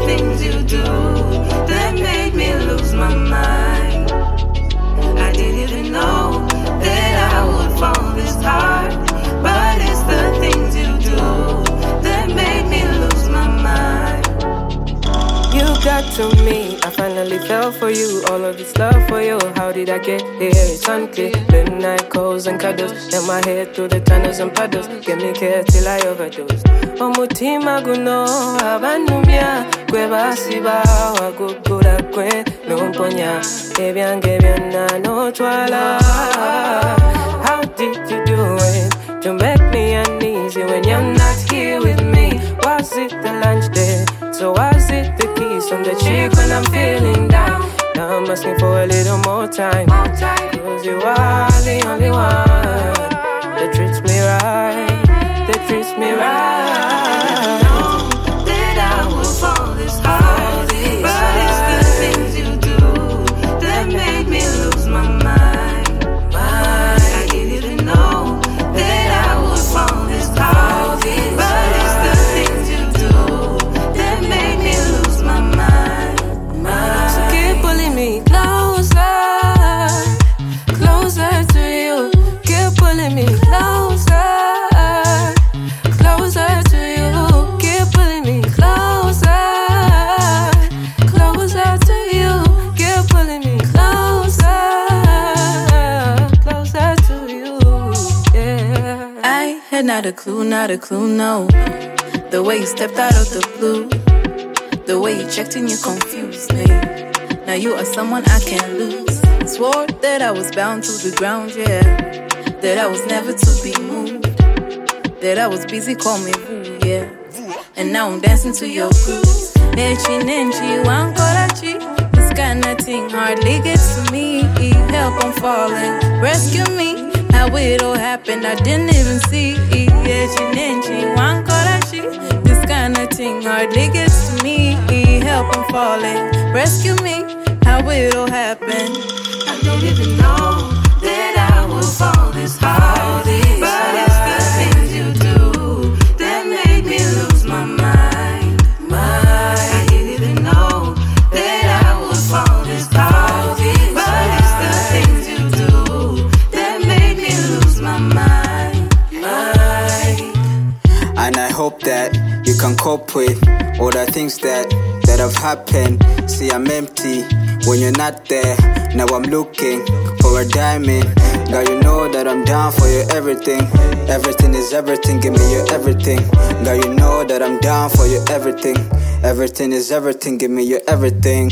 things you do that make me lose my mind. I didn't even know that I would fall this hard, but it's the things you do that make me lose my mind. You got to me, I finally fell for you. All of this love for you, how did I get here? It's unclear. Midnight calls and cuddles, in my head through the tunnels and puddles. Give me care till I overdose. Omutima guno abanumya gwe basiba wagugula gwe nomponya ebyange byonna notwala. How did you do it to make me uneasy when you're not here with me? Was it the lunch date? So was it the kiss on the cheek when I'm feeling down? Now I'm asking for a little more time, cause you are the only one that treats me right, that treats me right. I know that I will fall this hard, but it's the things you do that make me lose my mind. I didn't even know that I would fall this hard, but it's the things you do that make me lose my mind. So keep pulling me closer, closer to you. Keep pulling me closer, closer to you. Keep pulling me closer, closer to you. Keep pulling me closer, closer to you. Yeah. I had not a clue, no. The way you stepped out of the blue, the way you checked in, you confused me. Now you are someone I can't lose. Swore that I was bound to the ground, yeah. That I was never to be moved. That I was busy, call me boo, yeah. And now I'm dancing to your grooves. Nechi, wankorachi. This kind of thing hardly gets to me. Help, I'm falling, rescue me. How it all happened, I didn't even see. Nechi, wankorachi. This kind of thing hardly gets to me. Help, I'm falling, rescue me. How it all happened. I don't even know that I will fall this hard, but it's the things you do that make me lose my mind. I didn't even know that I would fall this hard, but it's the things you do that make me lose my mind. And I hope that you can cope with all the things that have happened. See, I'm empty when you're not there. Now I'm looking for a diamond. Now you know that I'm down for your everything. Everything is everything, give me your everything. Now you know that I'm down for your everything. Everything is everything, give me your everything.